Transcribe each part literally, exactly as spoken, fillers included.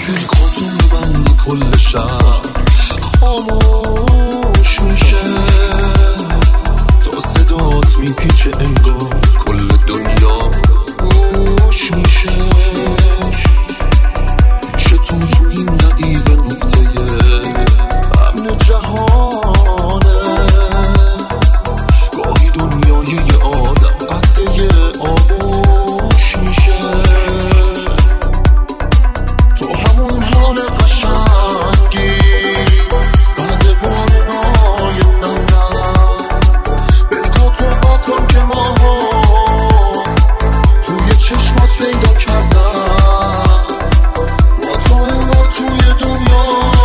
کی کارتون میبندی کل شب خاموش میشه تا صدات میپیچه انگار کل دنیا گوش میشه چطور تو این دقیقه نقطه امن جهانه گاهی دنیای یه آدم قده آغوش میشه تو همون حال قشنگی بعد بارونای نم نم بلکاتو با کن که ماها توی چشمات پیدا کردم با تو انگار توی دنیا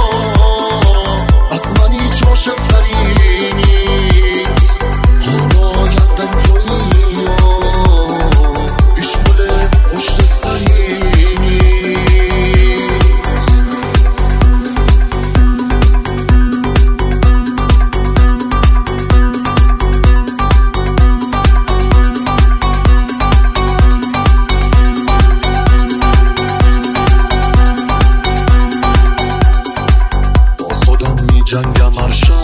از من هیچ عاشق تری نیست حالا یندم تویی و بیشمال پشت سری جنگم هر شب